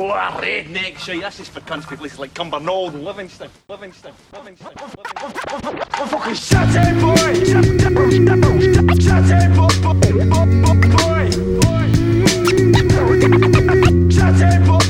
hardcore redneck shite. This is for country places like Cumbernauld and Livingston. Fucking shut it, boy! Shut it, boy! Shut it, boy!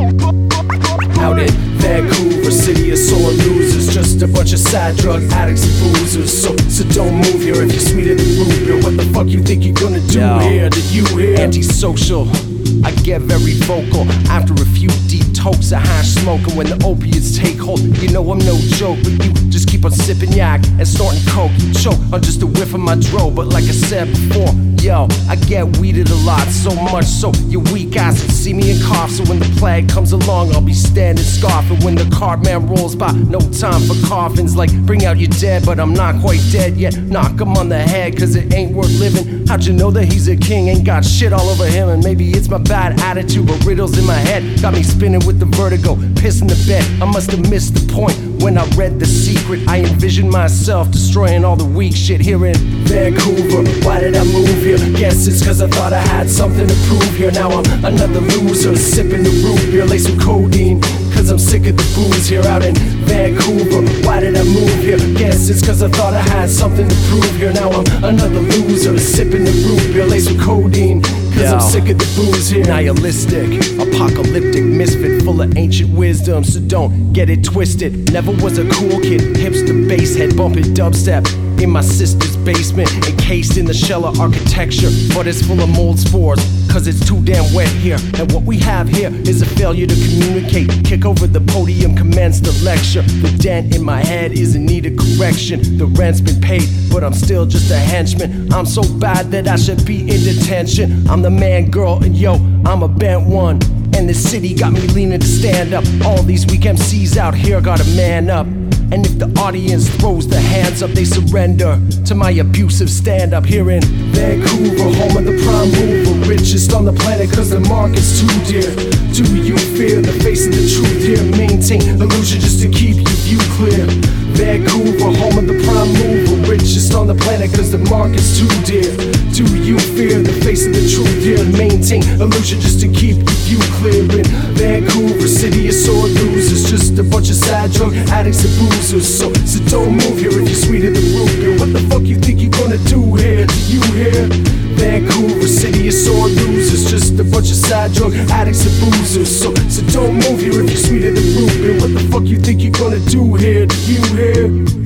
Out in Vancouver, city of sore losers, just a bunch of sad drug addicts and boozers. So don't move here if you're sweeter than root beer. What the fuck you think you're gonna do here? Did you hear? Antisocial, I get very vocal after a few deep tokes of hash smoke. And when the opiates take hold, you know I'm no joke. But you just keep on sipping yak and snorting coke. You choke on just a whiff of my dro. But like I said before, yo, I get weeded a lot, so much so your weak ass will see me and cough. So when the plague comes along, I'll be standing scoffing. When the cart man rolls by, no time for coffins. Like, bring out your dead, but I'm not quite dead yet. Knock him on the head, cause it ain't worth living. How'd you know that he's a king? Ain't got shit all over him. And maybe it's my bad attitude, but riddles in my head got me spinning with the vertigo, pissing the bed. I must have missed the point when I read The Secret. I envisioned myself destroying all the weak shit here in Vancouver. Why did I move here? Guess it's cause I thought I had something to prove here. Now I'm another loser, sipping the root beer laced with codeine, cause I'm sick of the booze here out in Vancouver. Why did I move here? Guess it's cause I thought I had something to prove here. Now I'm another loser, sipping the root beer laced with codeine, cause I'm sick of the booze here. Nihilistic, apocalyptic misfit full of ancient wisdom, so don't get it twisted. Never was a cool kid, hipster basshead bumping dubstep in my sister's basement, encased in the shell of architecture, but it's full of mold spores, cause it's too damn wet here. And what we have here is a failure to communicate. Kick over the podium, commence the lecture. The dent in my head is in need of correction. The rent's been paid, but I'm still just a henchman. I'm so bad that I should be in detention. I'm the man, girl, and yo, I'm a bent one. And the city got me leaning to stand up. All these weak MCs out here gotta man up. And if the audience throws their hands up, they surrender to my abusive stand-up here in Vancouver, home of the prime mover, richest on the planet cause the market's too dear. Do you fear the face of the truth here? Maintain illusion just to keep your view clear. Vancouver, home of the prime mover, richest on the planet cause the market's too dear. Do you fear the face of the truth here? Maintain illusion just to keep your view clear. In Vancouver, city of sore losers, just a bunch of sad drug addicts and boozers. So don't move here if you're sweeter than root beer. What the fuck you think you're gonna do here? Do you hear? Vancouver, city of sore losers, just a bunch of sad drug addicts and boozers. So don't move here if you're sweeter than root beer. What the fuck you think you're gonna do here? Do you hear?